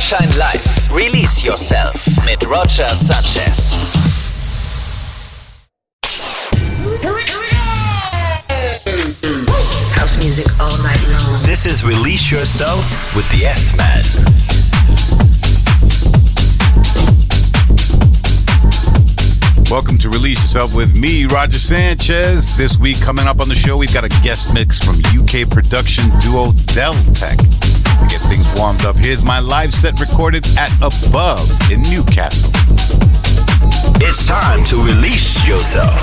Sunshine Live. Release Yourself mit Roger Sanchez. House music all night long. This is Release Yourself with the S-Man. Welcome to Release Yourself with me, Roger Sanchez. This week coming up on the show, we've got a guest mix from UK production duo Deltec. To get things warmed up, here's my live set recorded at Above in Newcastle. It's time to release yourself.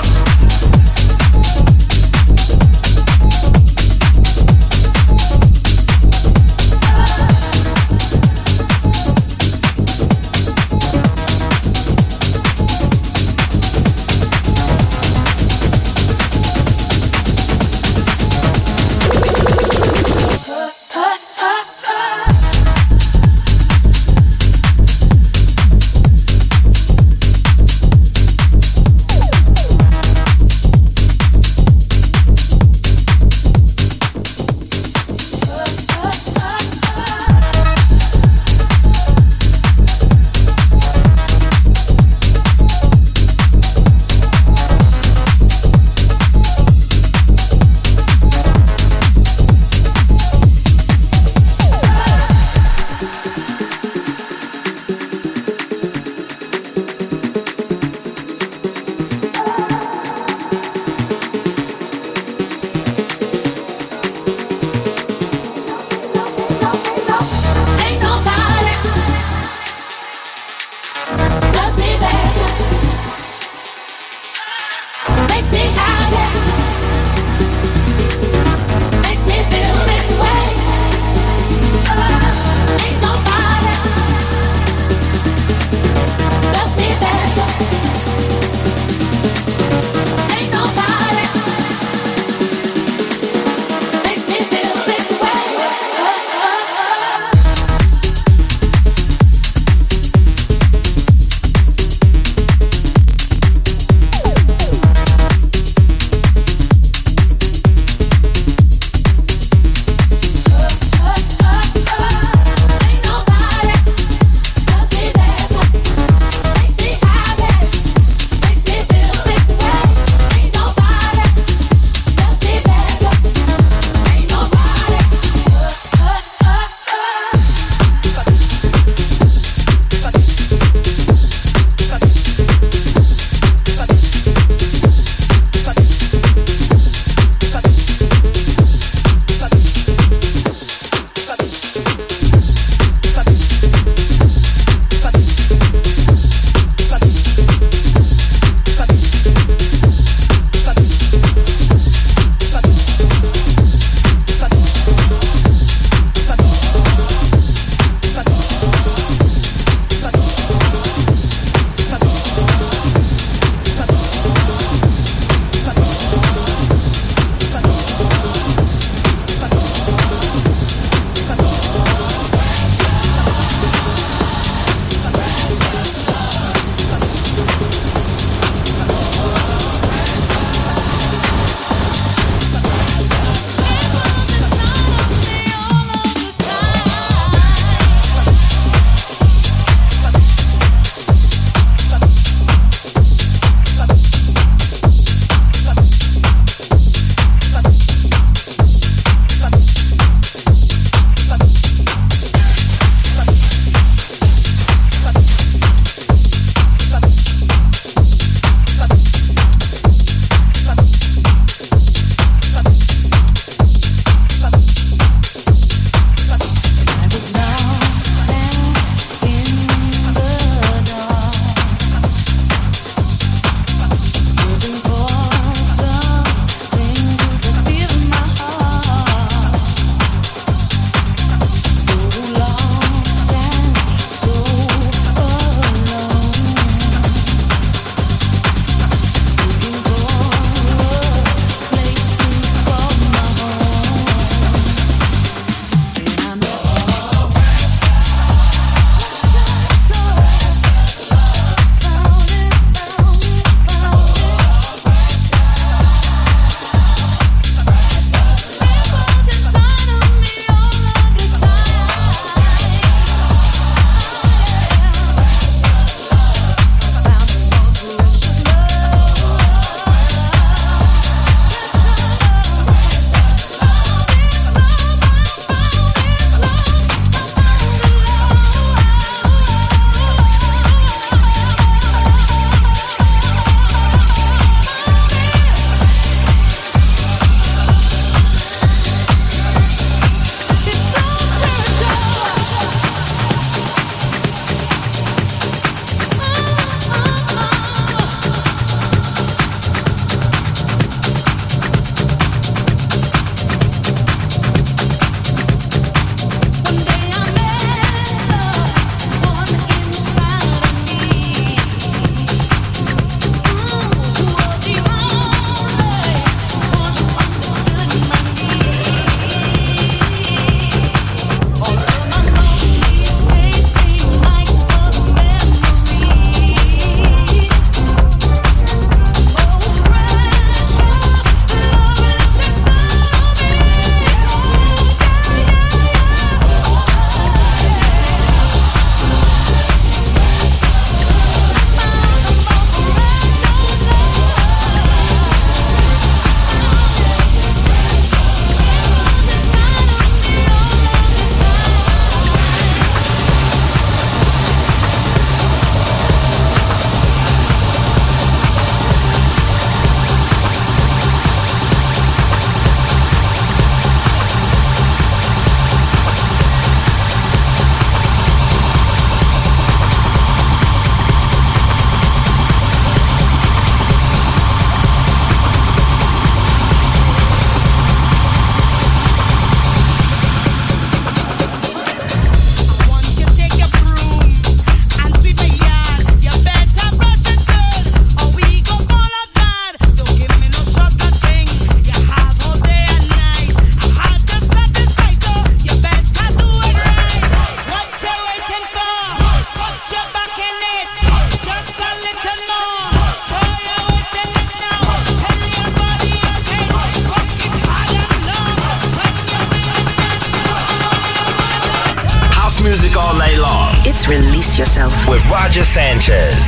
music all night long. It's Release Yourself With Roger Sanchez.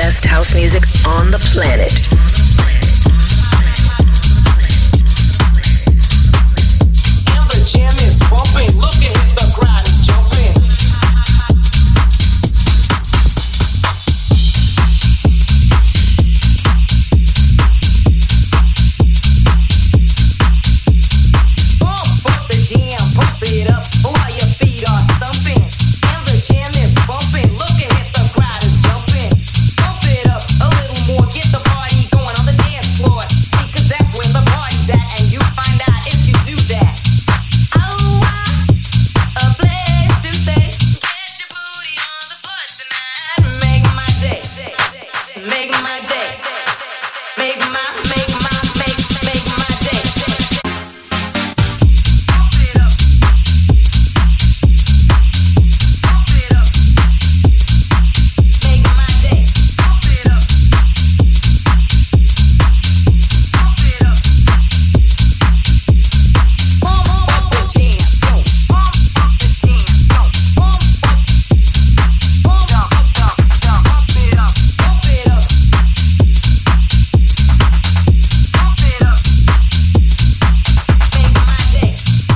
best house music on the planet. And the jam is bumping. Look at the crowd is jumping. Pump up the jam, pump it up while your feet are thumping. And the jam is bumping. Look at the crowd is jumping. Pump it up a little more. Get the party going on the dance floor. See, 'cause that's where the party's at, and you find out if you do that. Oh, a place to stay. Get your booty on the floor tonight. Make my day. Make my day. Make my day. Pump it up. Pump it up. Make my day. Pump it up. Pump it up. Pump up the jam, yo. Pump up the jam, yo. Pump up. Pump up, pump it up. Pump it up. Pump it up. Make my day.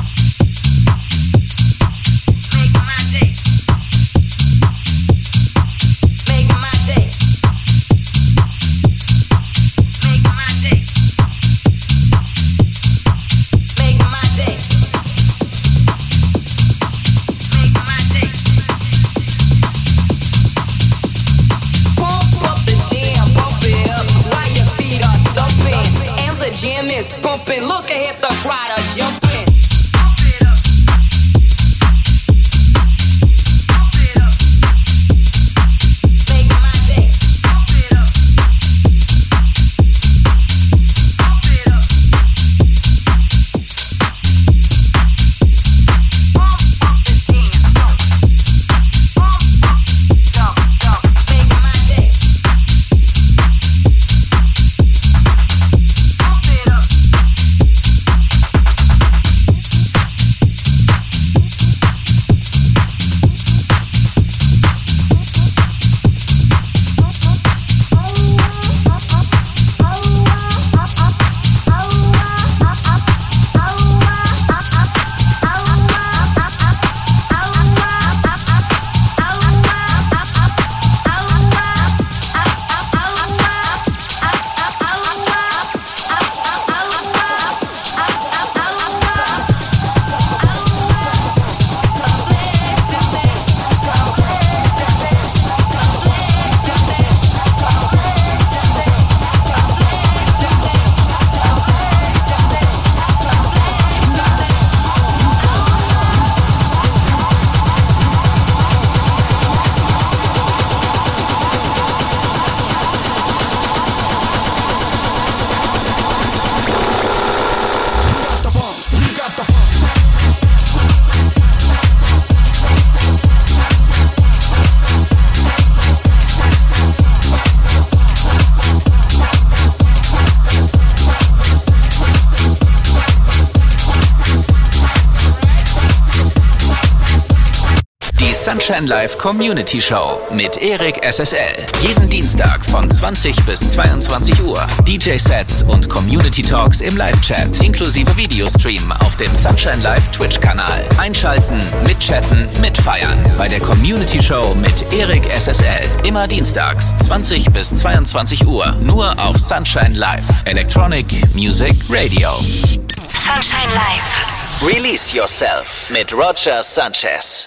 Make my day. Make my day. Make my day. Make my day. Make my day. Pump up the jam, pump it up while your feet are thumping. And the jam is pumping. Look ahead, the crowd are jumping. Pump it up. Pump it up. Make my day. Pump it up. Pump it up. Pump up the jam, pump up, make my day. Pump it up. Sunshine Live Community Show mit Erik SSL. Jeden Dienstag von 20 bis 22 Uhr. DJ-Sets und Community Talks im Live-Chat, inklusive Videostream auf dem Sunshine Live Twitch-Kanal. Einschalten, mitchatten, mitfeiern bei der Community Show mit Erik SSL. Immer dienstags 20 bis 22 Uhr. Nur auf Sunshine Live. Electronic Music Radio. Sunshine Live. Release Yourself mit Roger Sanchez.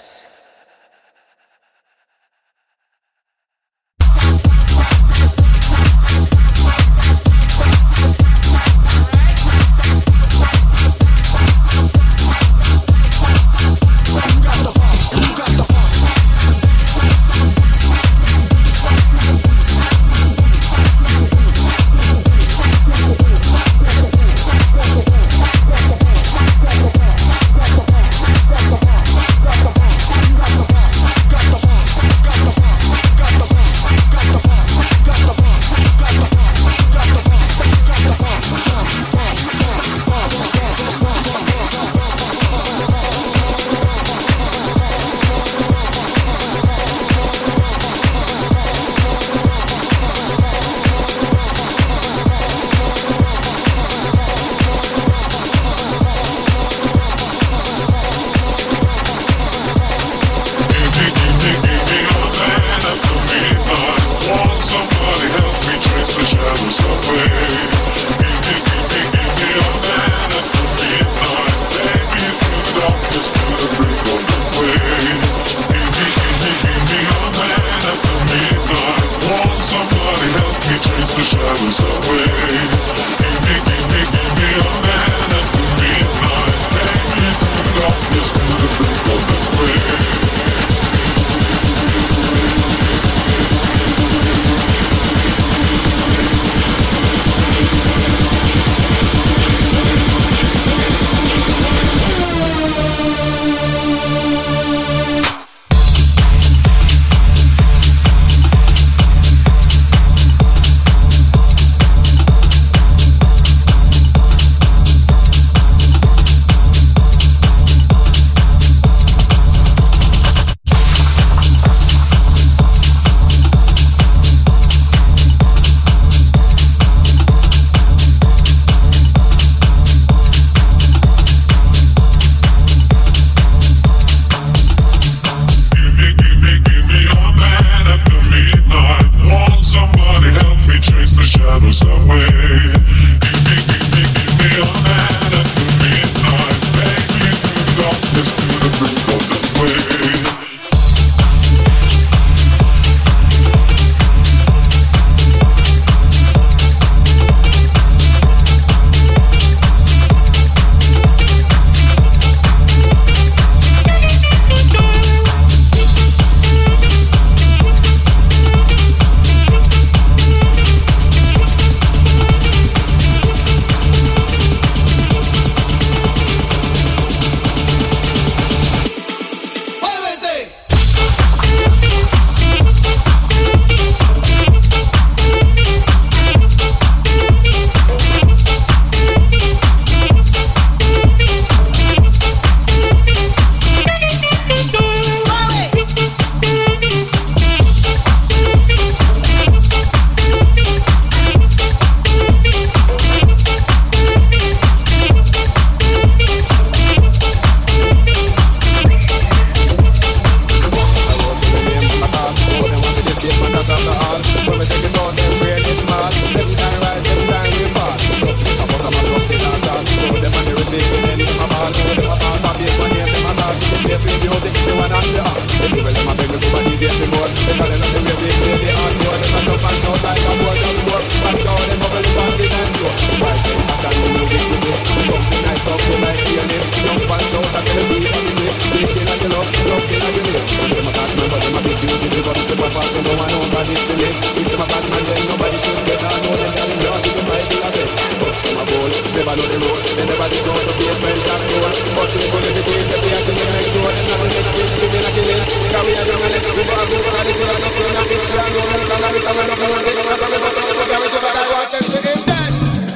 music, then them a ball. Them a ball, Bobby, one name, them a ball. To the place with music, they want on the art. Anyway, them a beg me to a DJ for more. They call it on the way they play the hardcore. Them a jump and shout like a boy just work. Back down, them bubble it on the dance floor. Why them back on the music today? We come to nice up, they like healing. Jump and shout and tell them we have the day. Big in at the love, love in at the lane. Them a bad man, but them a big duty. They got the papa, so no one nobody to live. If them a bad man, then nobody should get on. No, them telling you, give them right to the bed. But them a bowl, never know the road. They never did know the basement top floor. But they go to the grave, they are singing next door. Them not gonna get it, they not killing. Carry a young and we go a good party till I just feel like it's brand new. And I'm not coming up and take a matter of what I was about. I want them to get dead.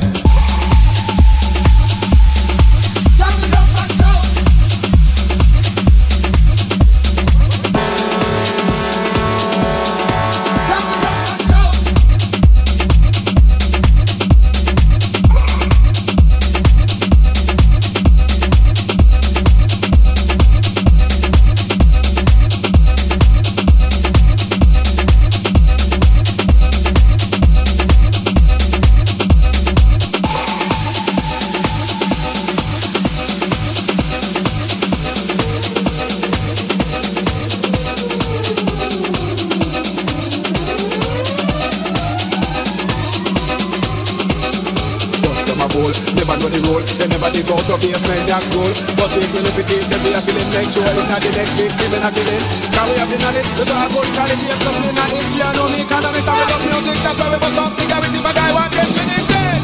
Go to basement jack school, but they will be the shilling. Make sure it's not the next week, even a killing. Carry up the knowledge, the dog good quality, plus in the history. I know me, kind of it, I love music, that's why we put something, I will if a guy want this in his head.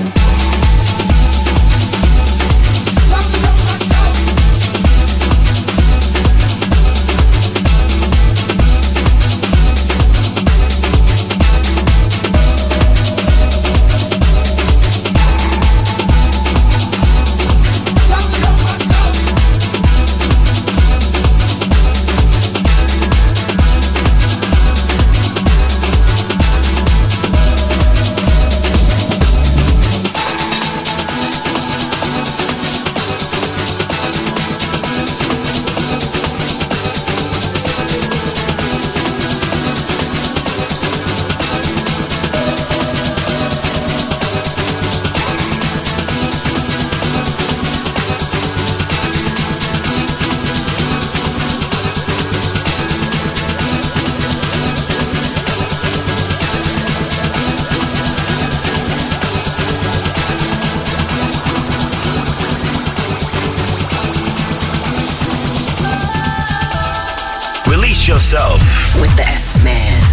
Yourself with the S-Man.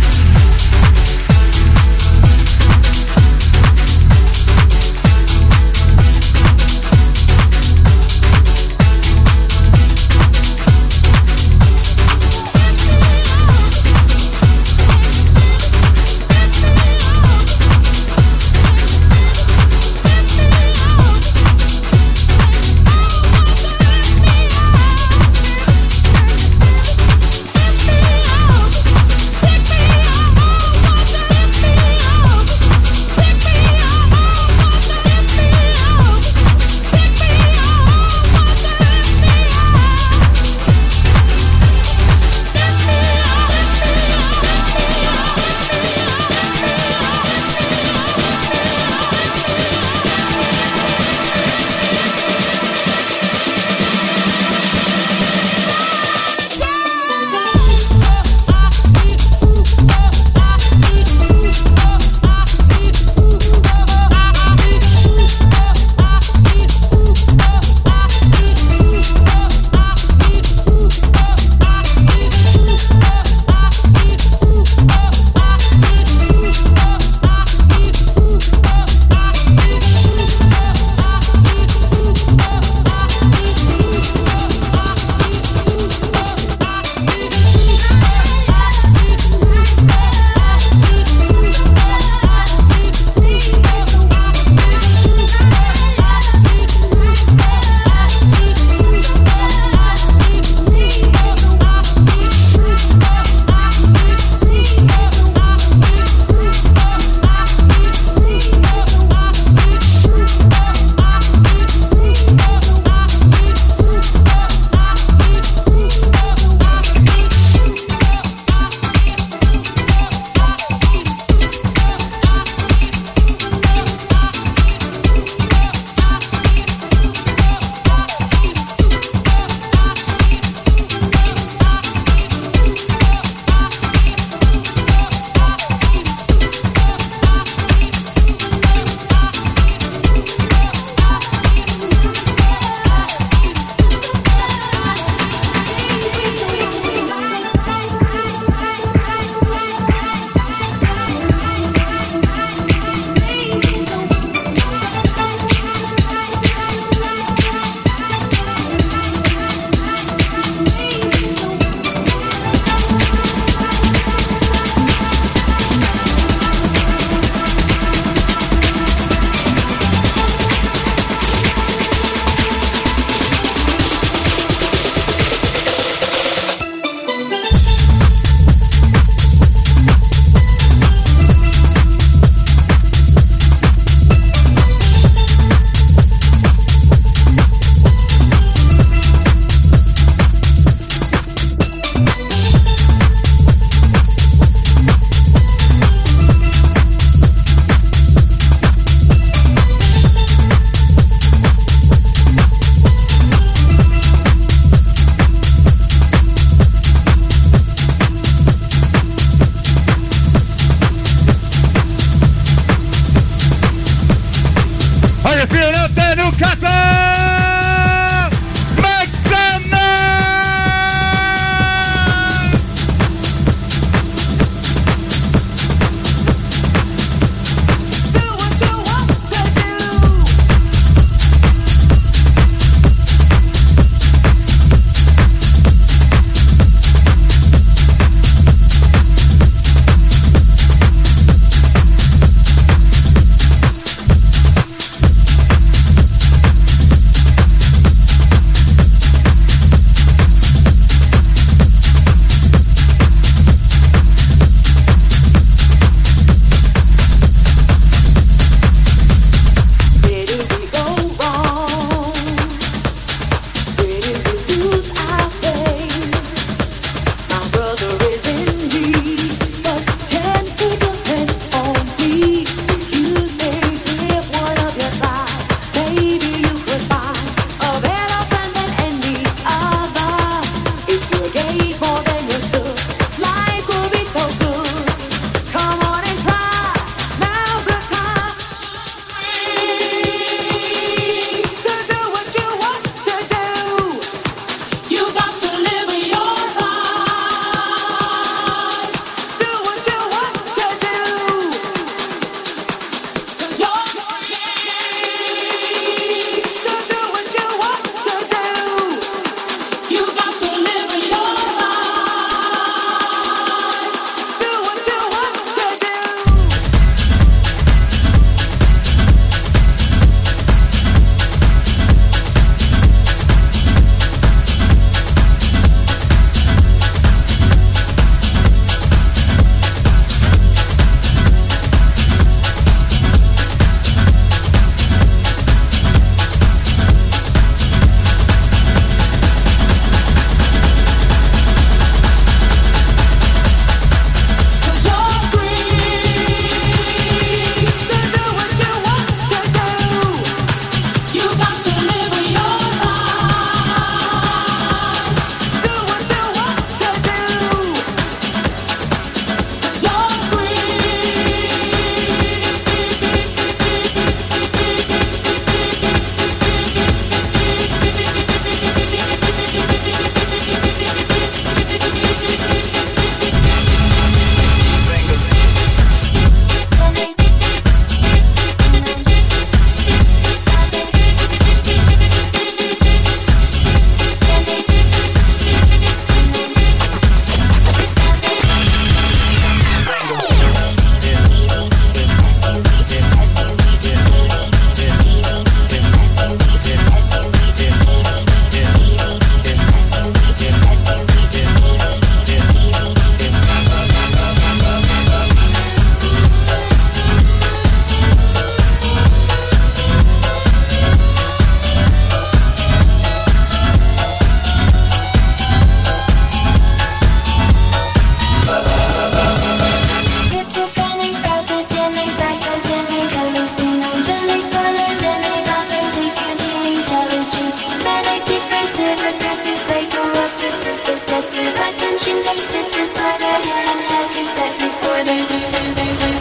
attention, come sit beside her and have you set me for the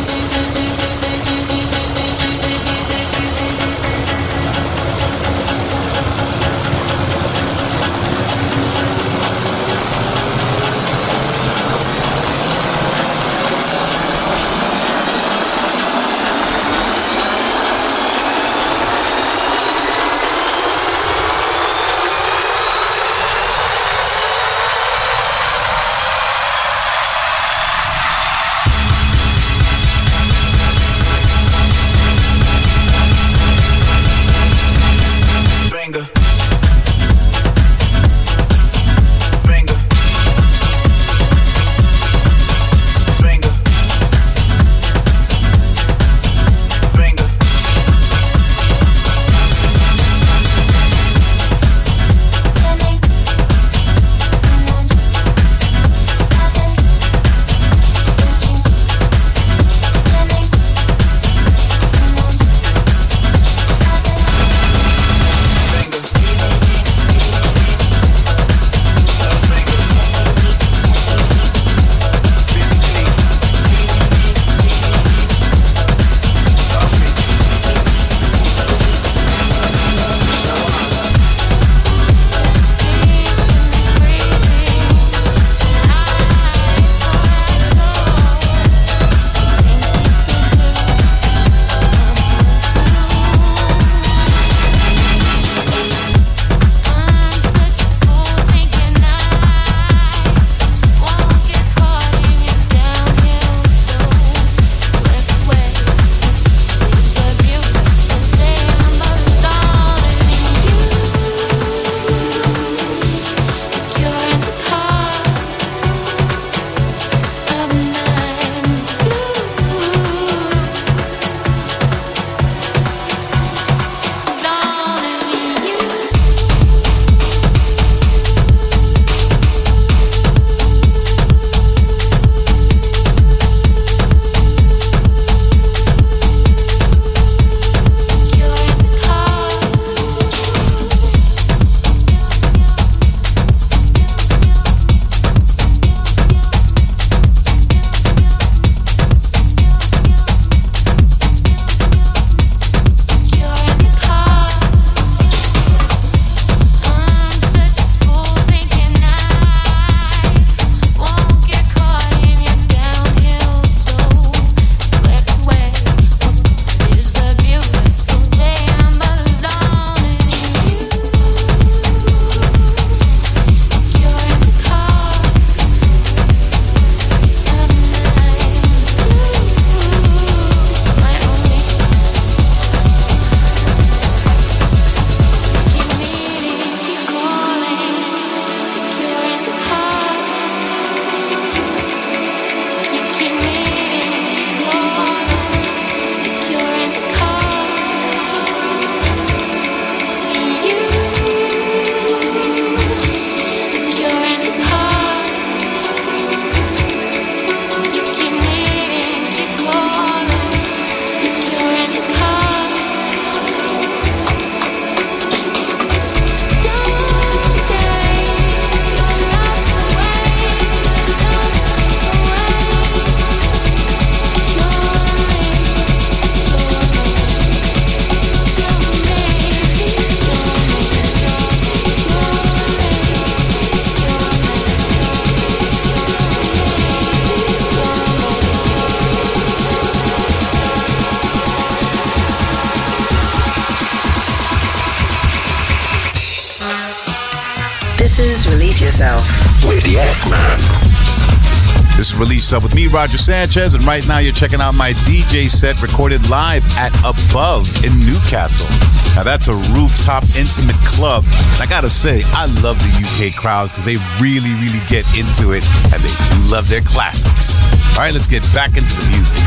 This is Release Yourself with Yes Man. This is Release Yourself with me, Roger Sanchez, and right now you're checking out my DJ set recorded live at Above in Newcastle. Now that's a rooftop intimate club, and I gotta say, I love the UK crowds because they really, really get into it, and they do love their classics. All right, let's get back into the music.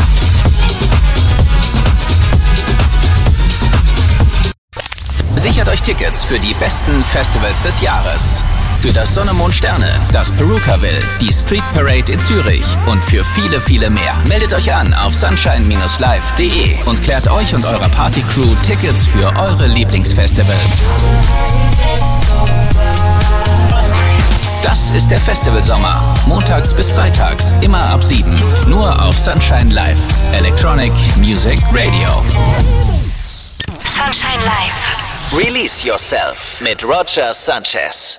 Sichert euch Tickets für die besten Festivals des Jahres. Für das Sonne, Mond, Sterne, das Perukaville, die Street Parade in Zürich und für viele, viele mehr. Meldet euch an auf sunshine-live.de und klärt euch und eurer Partycrew Tickets für eure Lieblingsfestivals. Das ist der Festivalsommer. Montags bis freitags, immer ab 7. Nur auf Sunshine Live. Electronic Music Radio. Sunshine Live. Release Yourself mit Roger Sanchez.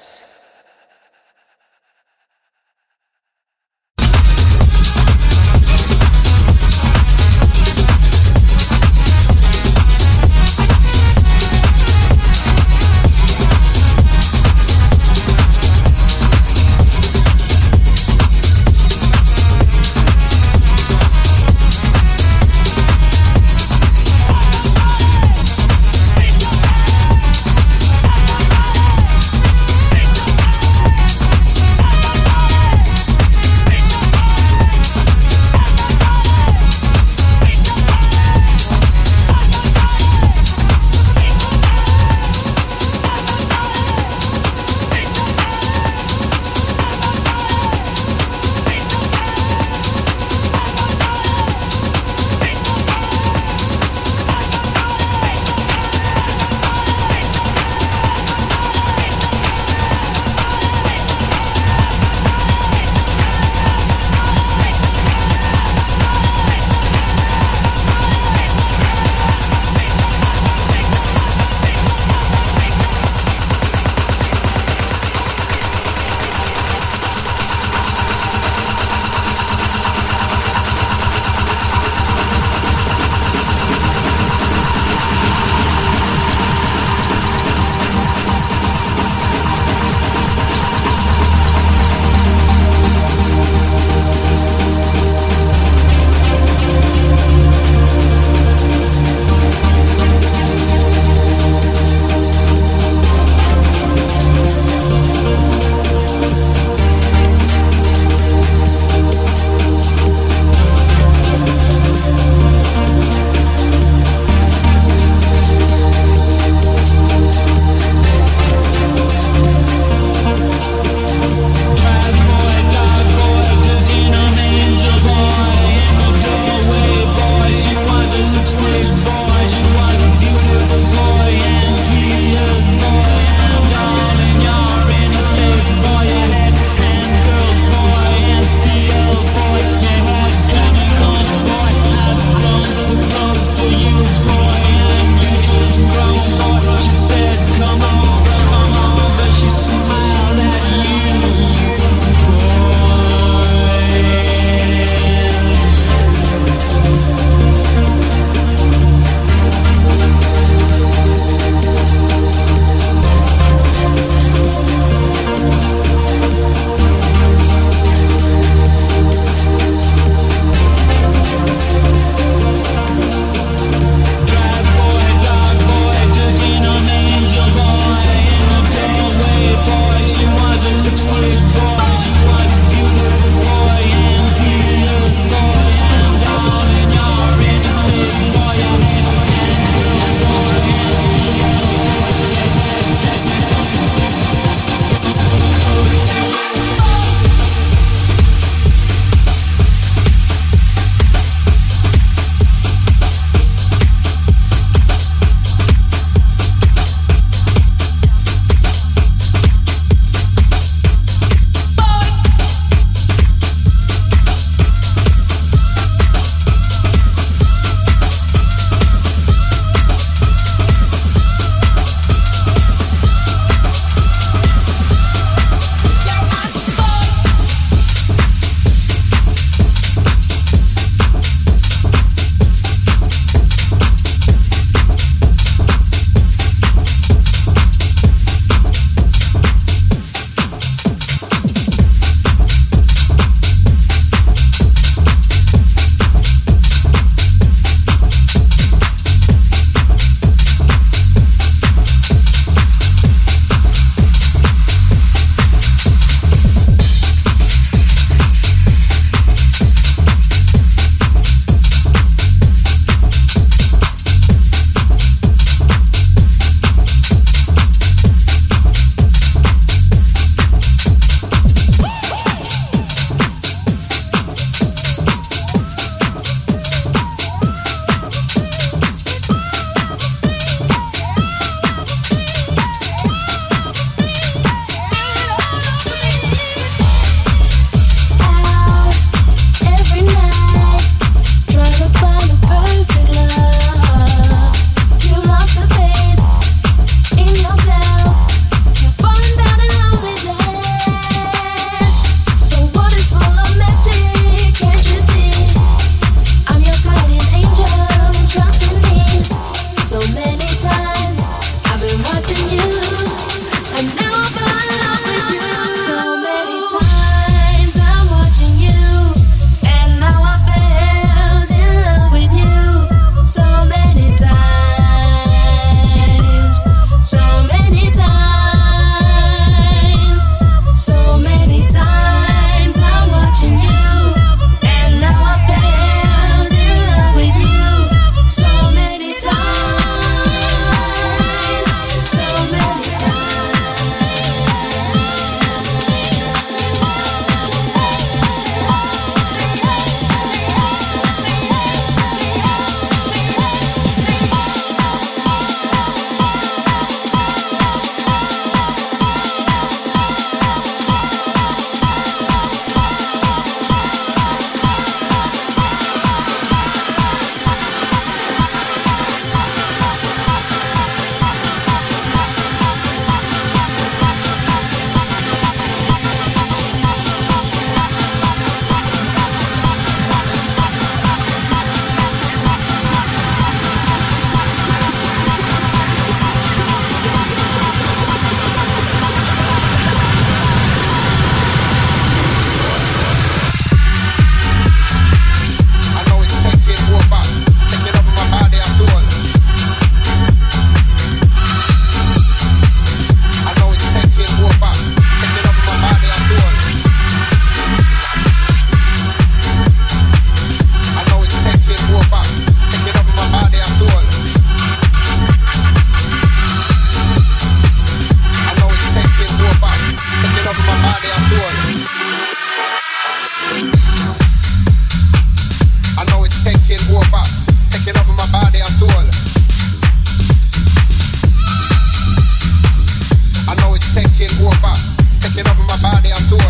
taking over, taking over my body and soul.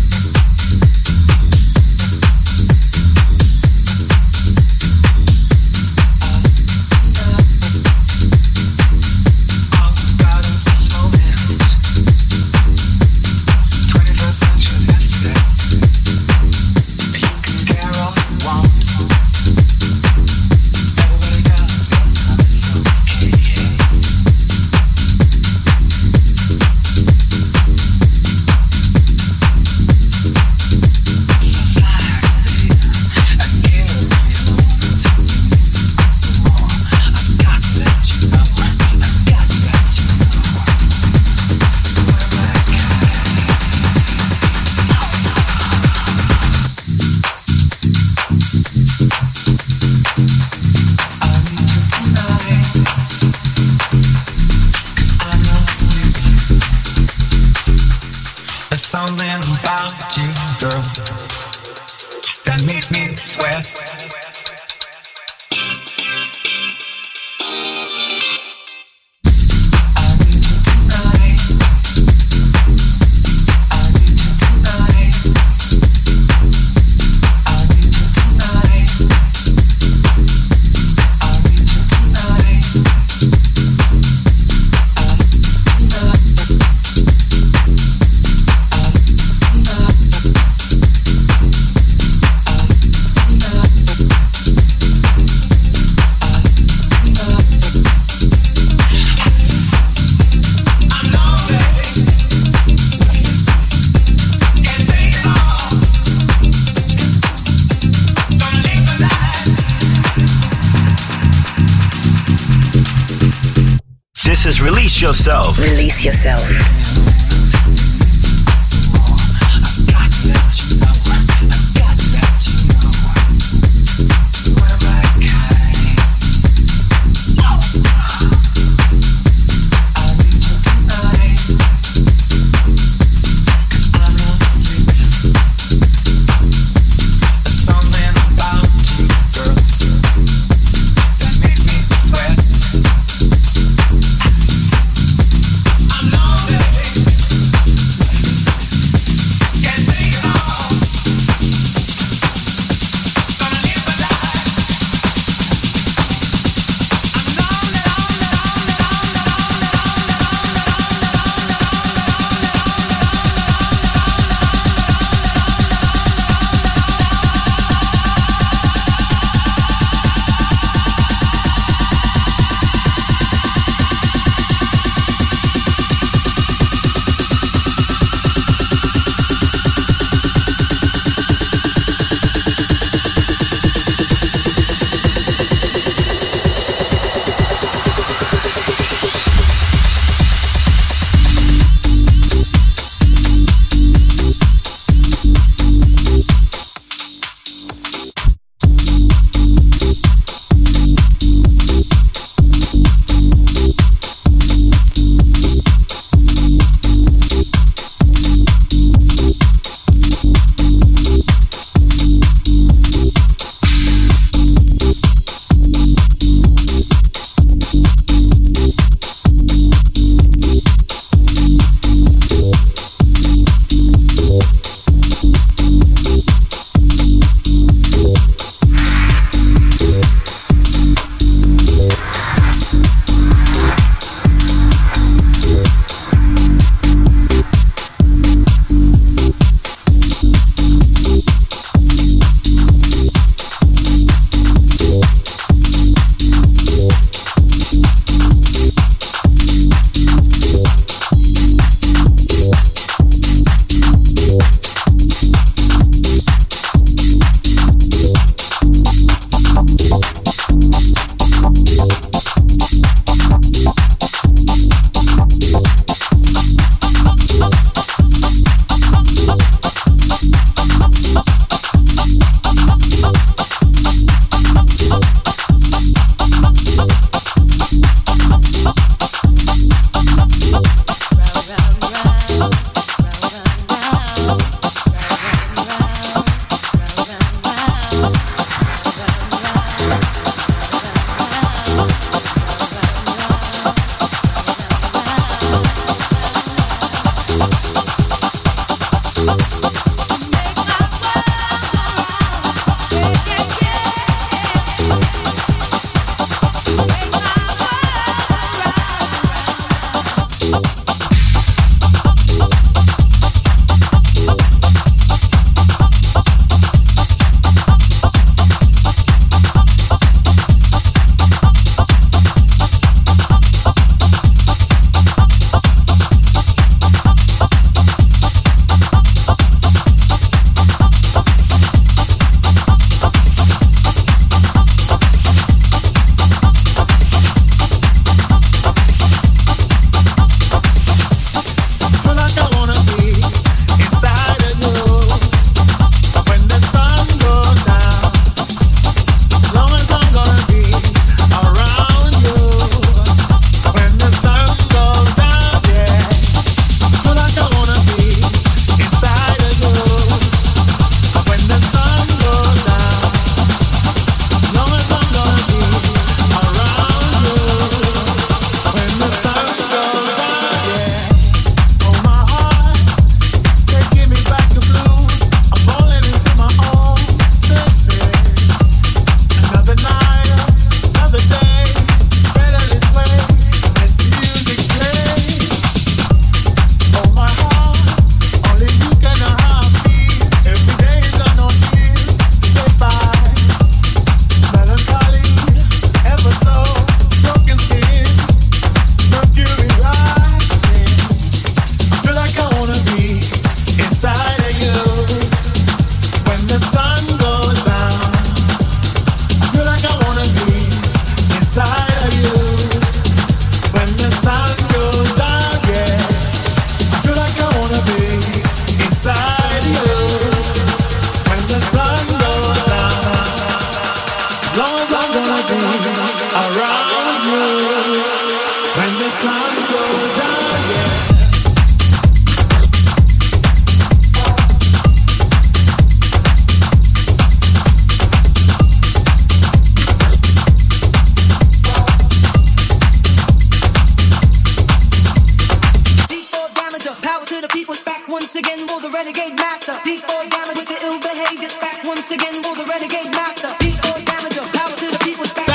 This is Release Yourself. Release yourself. I'm lonely. once again for the renegade master. D4 damage with the ill behavior. Back once again for the renegade master. D4 damage, power to the people's back.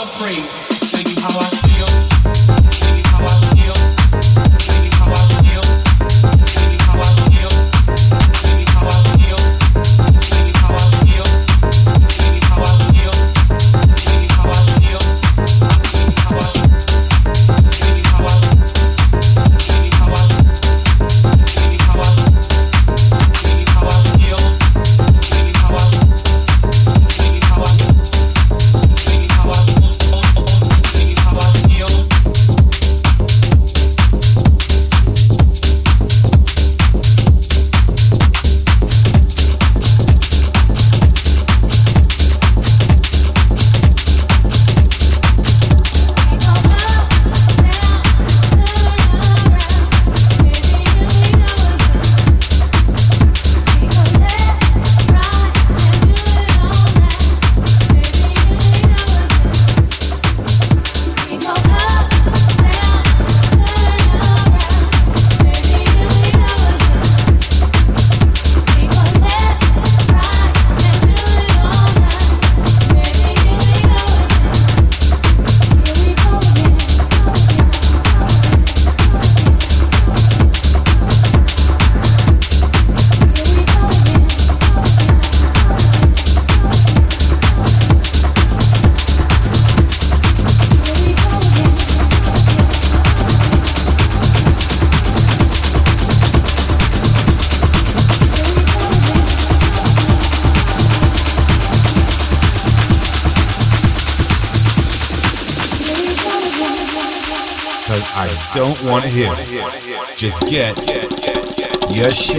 I don't want to hear. Just get your shit